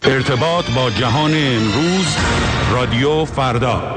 ارتباط با جهان امروز، رادیو فردا.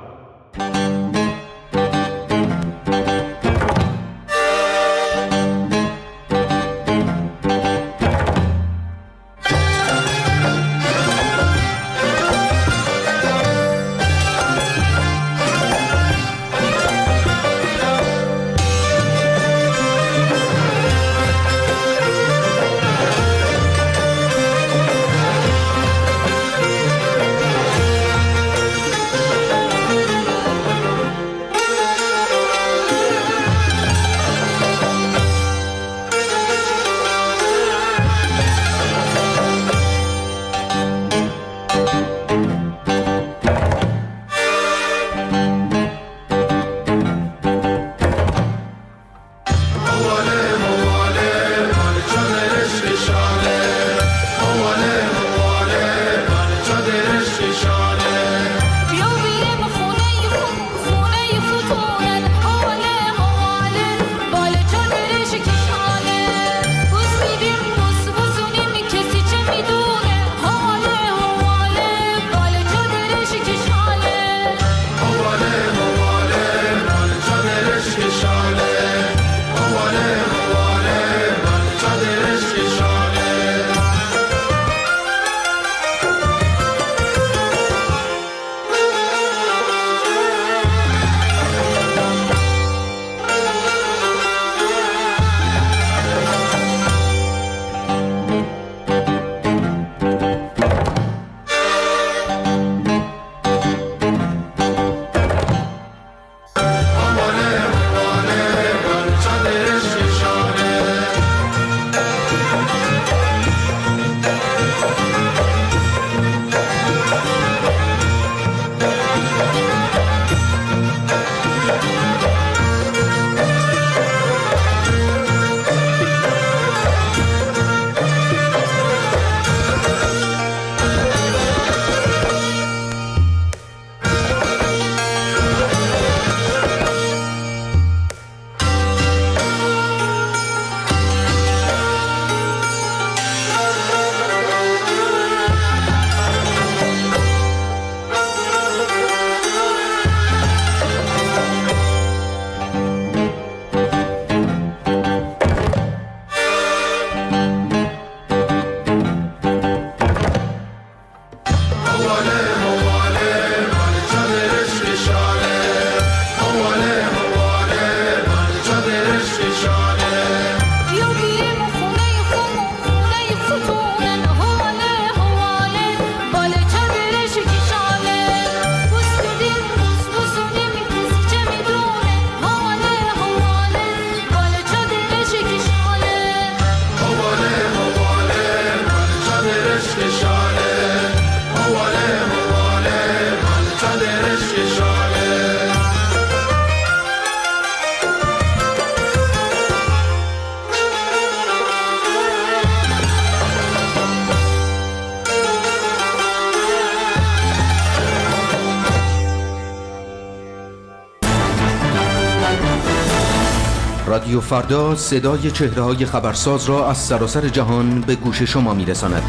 رادیو فردا صدای چهره‌های خبرساز را از سراسر جهان به گوش شما می‌رساند.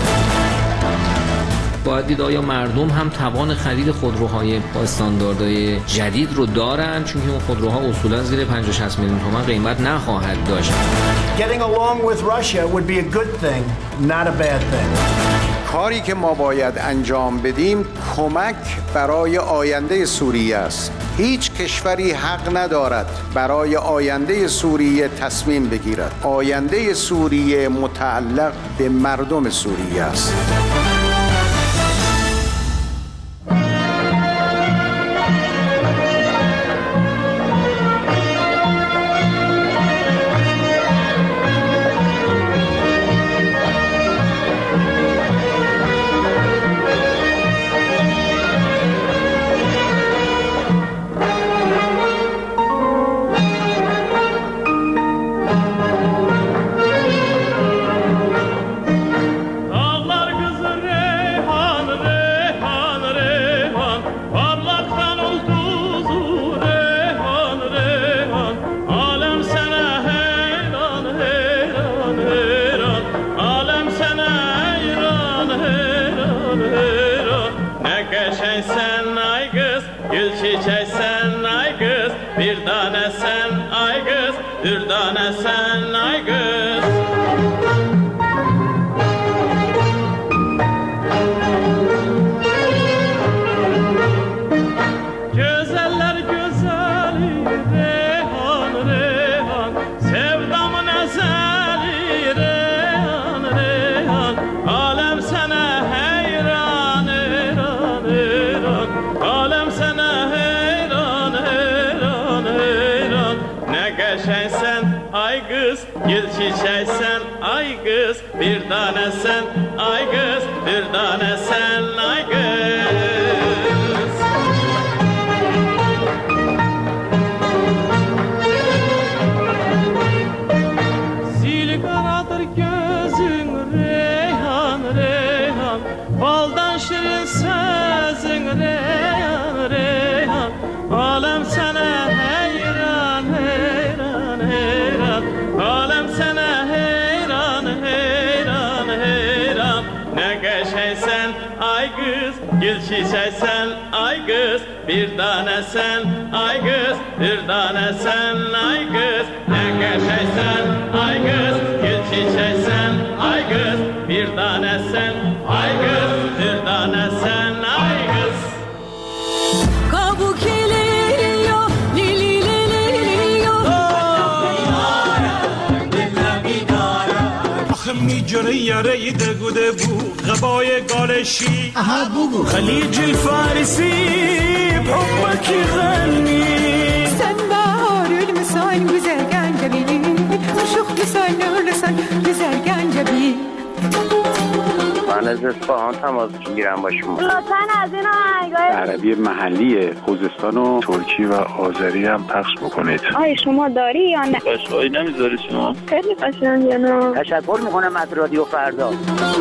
باید دید آیا مردم هم توان خرید خودروهای با استانداردهای جدید رو دارن، چون این خودروها اصولا زیر 50-60 میلیون تومان قیمت نخواهد داشت. Getting along with Russia would be a good thing, not a bad thing. کاری که ما باید انجام بدیم کمک برای آینده سوریه است. هیچ کشوری حق ندارد برای آینده سوریه تصمیم بگیرد. آینده سوریه متعلق به مردم سوریه است. Dağlar kızır çiçeksen ay kız, bir tane sen ay kız, bir tane sen ay kız. Güzeller güzeli Reyhan Reyhan, sevdamın ezeli Reyhan Reyhan, alem sana heyran heyran heyran, alem sana heyran heyran heyran. Ne geçeysen ay kız, gül çiçeksen ay kız, bir tane sen ay kız, bir tane sen ay kız. Zil karadır gözün Reyhan Reyhan, baldan şirin sözün Reyhan Reyhan, alem sana heyran heyran heyran, alem sana heyran heyran heyran. Ne geçeysen ay kız, gül çiçeksen ay kız, bir tane sen ay kız, bir tane sen ay kız. Ne geçeysen ay kız, gül çiçeksen ay kız, bir tane sen ay kız, bir tane sen ay kız. Kabuk eliyor, lili liliyor. آخه میجره یاره دگوده بو غبای گالشی خلیج الفارسی بحبکی غنی Sen baharül müsayn güzel gencebi, uşuk müsayn nurlusan güzel gencebi. من از اصفهان تماس میگیرم با شما. لطفاً از این آهنگای عربی محلی خوزستان و ترکی و آذری هم پخش بکنید. آیا شما داری یا نه؟ قشقایی نمیذاری شما؟ خیلی قشنگه نه؟ تشکر میکنم از رادیو فردا.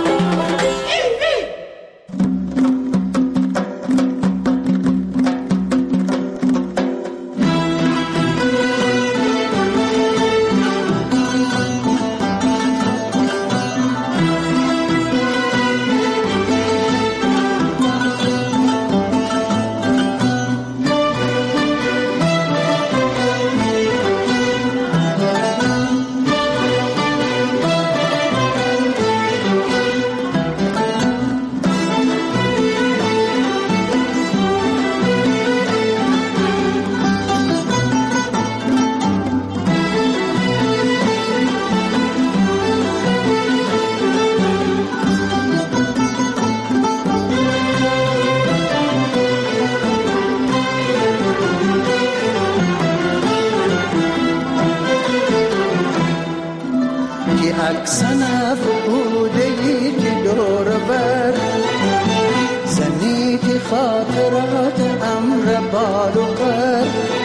عکسنا فقودی که دور بر زنی که خاطرات امر بال و قر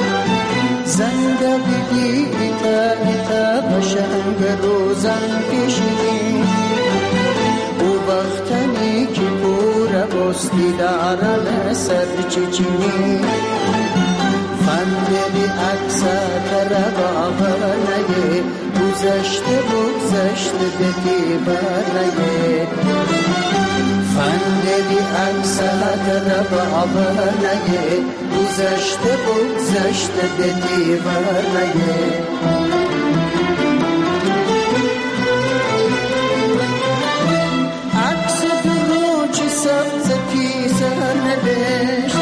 زندگی ایتا قشنگ روزن کشیدی او وقتنی که پور بستی دارن سر چچینی فندلی اکسا ربابا نگه گذشته بدی برنگه فندلی اکسا ربابا نگه گذشته بدی برنگه عکس درو چی سبز تیزر نبشت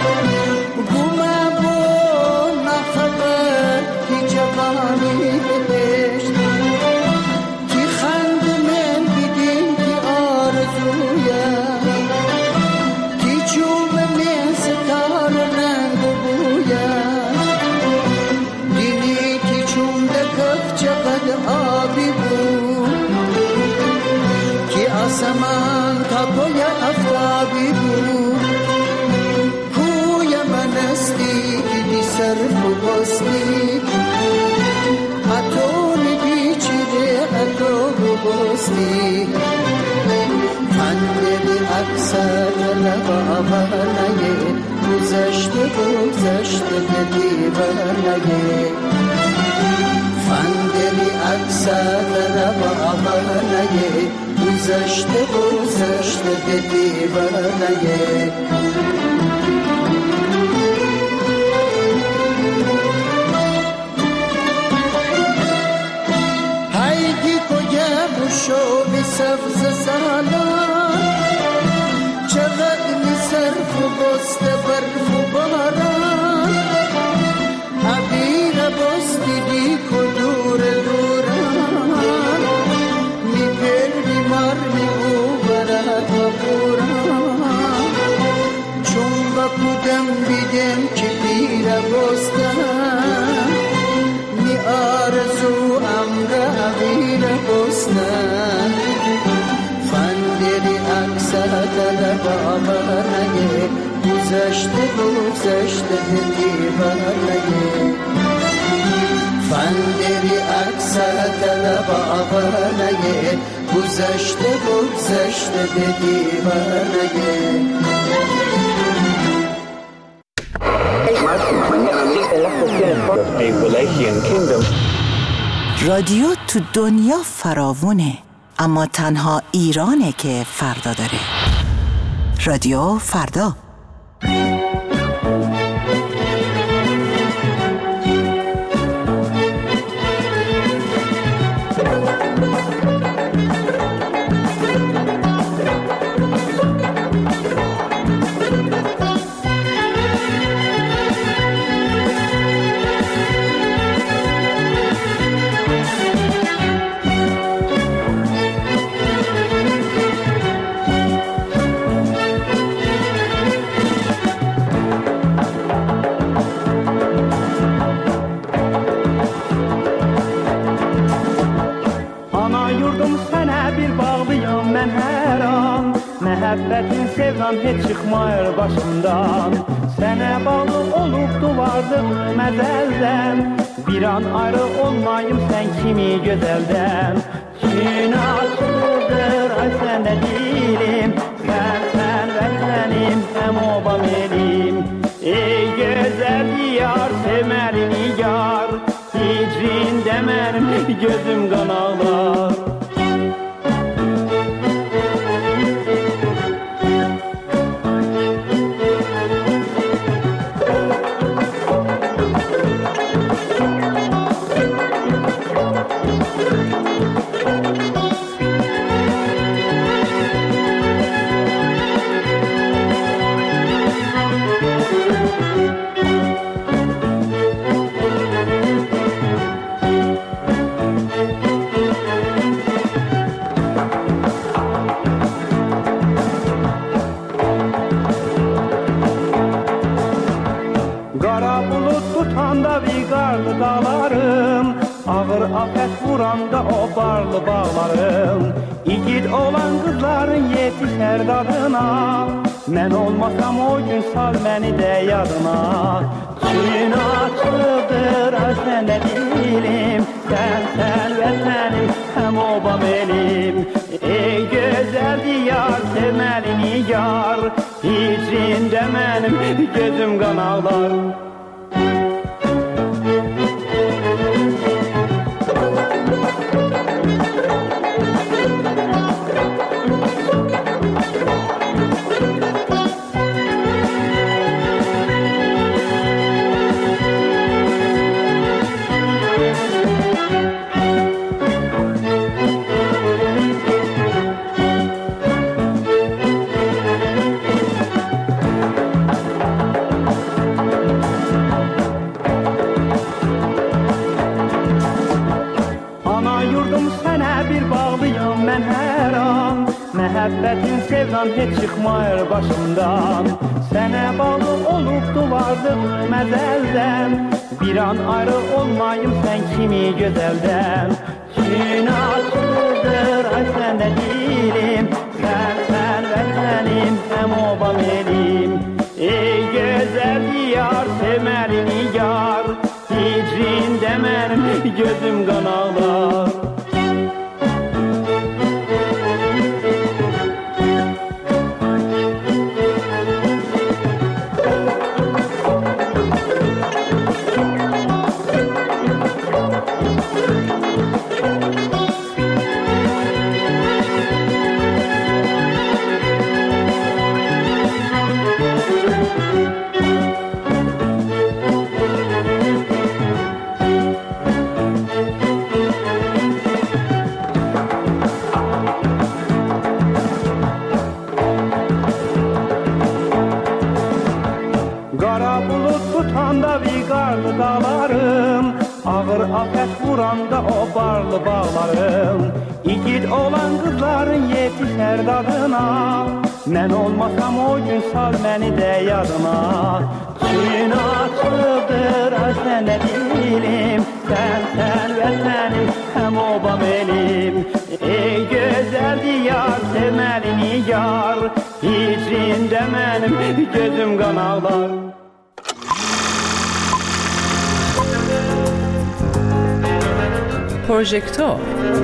آسمان تا پای افتابی بود کوی من استی که دی صرف و بستی اتونی بیچیده اتو بستی فندلی اکسر لبابا نگه گذشته بدی برنگه فندلی اکسر لبابا نگه گذشته بدی برنگه سالان چقدر میصرف و بسته برف و باران عبیر بستی دیک و دور دوران میپر بیمار می او برد و بوران چون با کودم بیدم که بیره بستن می آرزو امر عبیر بستن فندری اکثر دل بابر نگه گذشته دیوار نگه فندری اکثر دل بابر نگه گذشته دیوار نگه رادیو تو دنیا فراوونه، اما تنها ایرانه که فردا داره. رادیو فردا. Məhəbbətin sevdan heç çıxmayır başımdan Sənə bağlı olub duvardım məzəldən Bir an ayrı olmayım sən kimi gözəldən Gün açıldır ay səndə dilim Sən vətənim həm obam elim Ey gözəl diyar sevməli nigar Hicrində mənim gözüm qan ağlar Afət vuranda o barlı bağlarım İgid olan qızların yetişər dadına Mən olmasam o gün sal məni də yadına Gün açıldır səndə dilim Sən vətənim həm obam elim Ey gözəl diyar sevməli nigar Hicrində mənim gözüm qan ağlar Məhəbbətin sevdan heç çıxmayır başımdan Sənə bağlı olub duvardım məzəldən Bir an ayrı olmayım sən kimi gözəldən Gün açıldır ay səndə dilim Sən vətənim həm obam elim Ey gözəl diyar sevməli nigar Hicrində mənim gözüm qan ağlar afət vuranda o barlı bağlarım, igid olan qızların yetişər dadına. Mən olmasam o gün sal məni də yadına. Suyun açıldır sənə dilim, sən vətənim, həm obam elim. Ey gözəl diyar, sevməli nigar, hicrində mənim gözüm qan ağlar. پروژکتور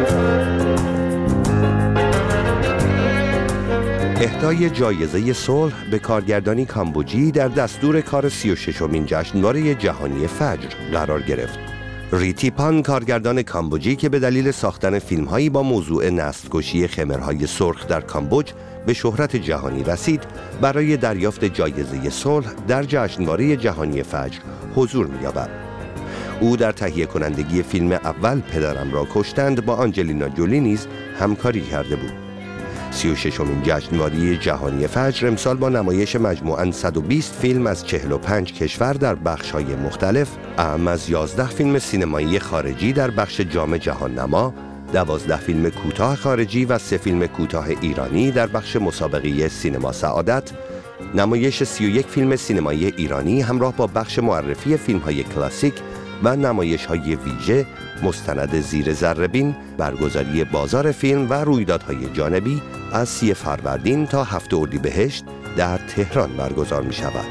اهدای جایزه صلح به کارگردانی کامبوجی در دستور کار 36مین جشنواره جهانی فجر قرار گرفت. ریتیپان کارگردان کامبوجی که به دلیل ساختن فیلم‌هایی با موضوع نسل‌کشی خمرهای سرخ در کامبوج به شهرت جهانی رسید، برای دریافت جایزه صلح در جشنواره جهانی فجر حضور می‌یابد. او در تهیه کنندگی فیلم اول پدرم را کشتند با آنجلینا جولی نیز همکاری کرده بود. 36مین جشنواره جهانی فجر امسال با نمایش مجموعاً 120 فیلم از 45 کشور در بخش‌های مختلف، اهم از 11 فیلم سینمایی خارجی در بخش جام جهان نما، 12 فیلم کوتاه خارجی و 3 فیلم کوتاه ایرانی در بخش مسابقه سینما سعادت، نمایش 31 فیلم سینمایی ایرانی همراه با بخش معرفی فیلم‌های کلاسیک و نمایش‌های ویژه، مستند زیر ذره‌بین، برگزاری بازار فیلم و رویدادهای جانبی از 30 فروردین تا 7 اردیبهشت در تهران برگزار می‌شود.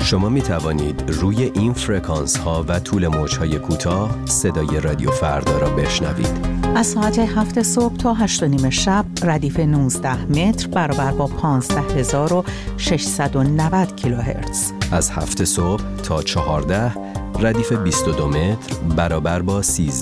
شما می توانید روی این فرکانس ها و طول موج های کوتاه صدای رادیو فردا را بشنوید. از ساعت 7 صبح تا 8 و نیم شب ردیف 19 متر برابر با 15690 کیلوهرتز. از 7 صبح تا 14 ردیف 22 متر برابر با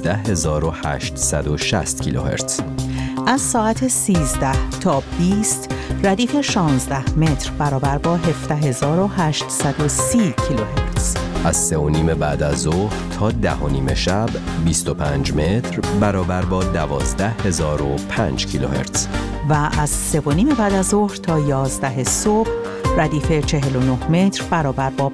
13860 کیلوهرتز. از ساعت 13 تا 20 ردیف 16 متر برابر با 17830 کیلوهرتز. از 3 و نیم بعد از ظهر تا 10 و نیم شب 25 متر برابر با 12005 کیلوهرتز. و از 3 و نیم بعد از ظهر تا 11 صبح ردیف 49 متر برابر با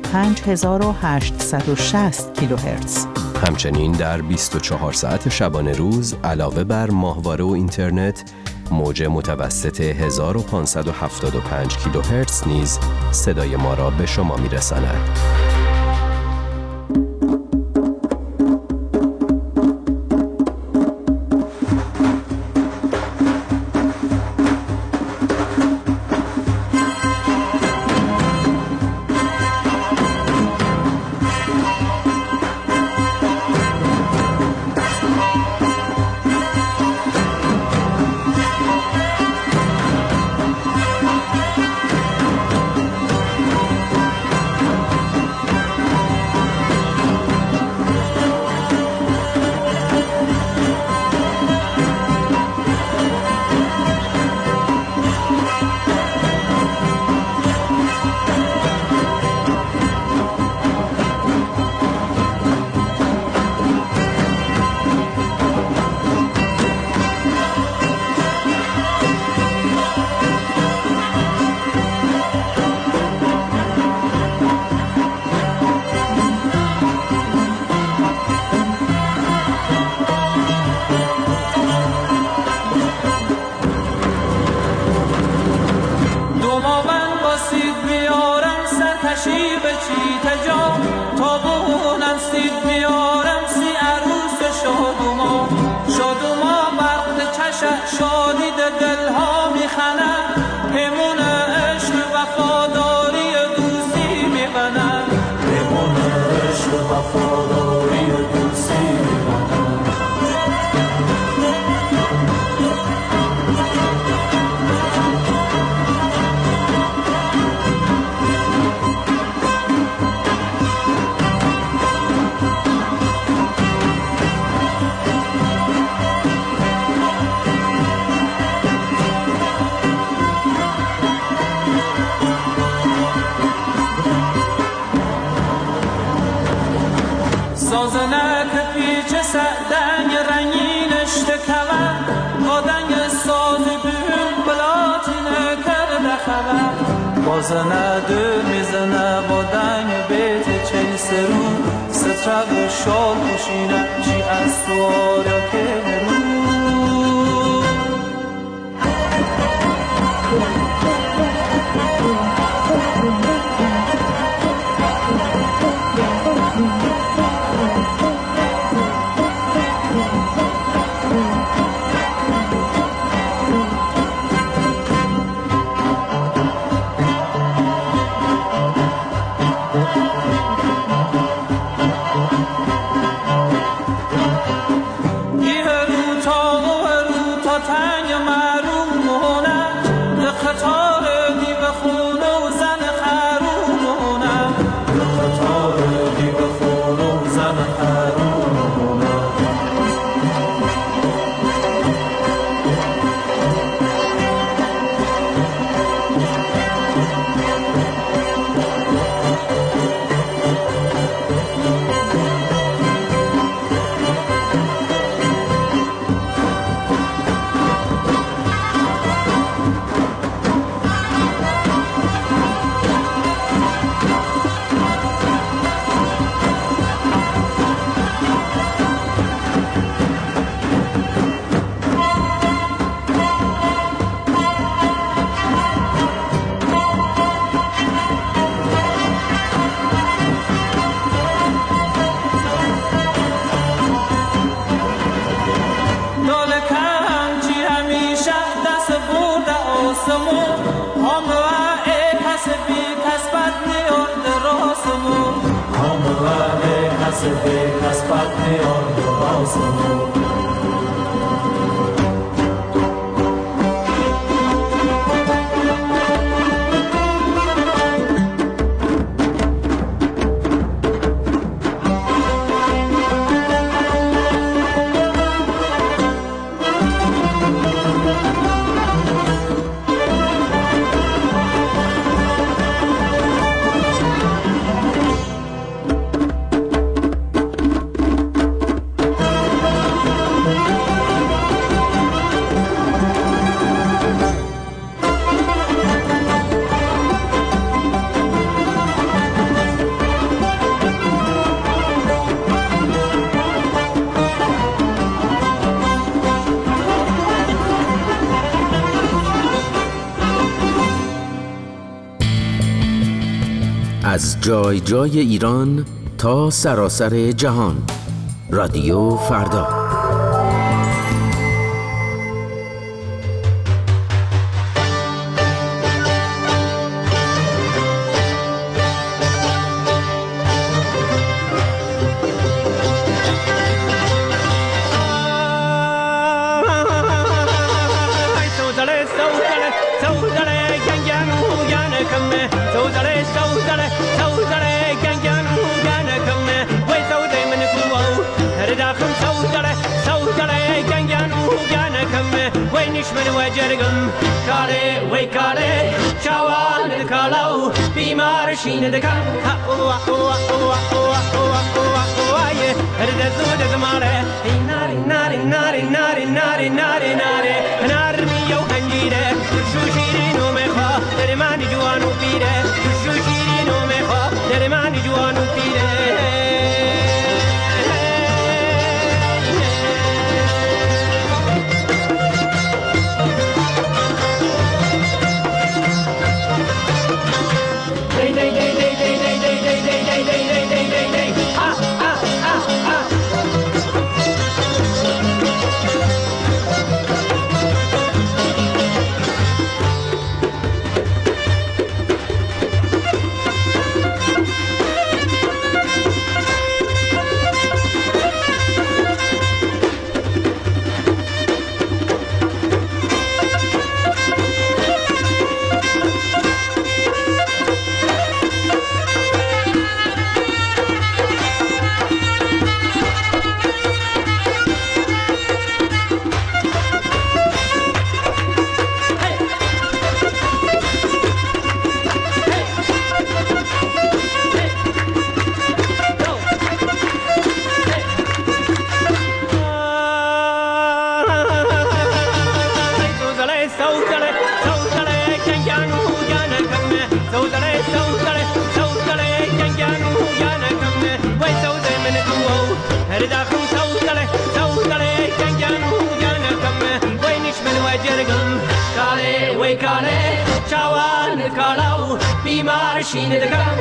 5860 کیلوهرتز. همچنین در 24 ساعت شبانه روز علاوه بر ماهواره و اینترنت، موج متوسط 1575 کیلوهرتز نیز صدای ما را به شما می‌رساند. بازنه دل میزنه با دنگ بیت چه سرو سترق شال کشینه چی از سوال یا که رو یه رو تا حسبه کسبت میاد و بازم از جای جای ایران تا سراسر جهان. رادیو فردا. من وجرگم کاره وی کاره چوان کالاو بیمار شین دکان وای هرد زود زماره ناری ناری ناری ناری ناری ناری ناری نارمی و خنجیره شو شیرینو میخوا در من جوانو پیره شو شیرینو میخوا در من جوانو پیره بیمار شین دکان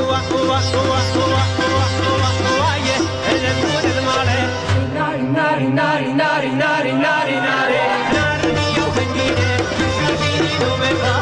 ناری ناری ناری ناری ناری ناری ناری ناری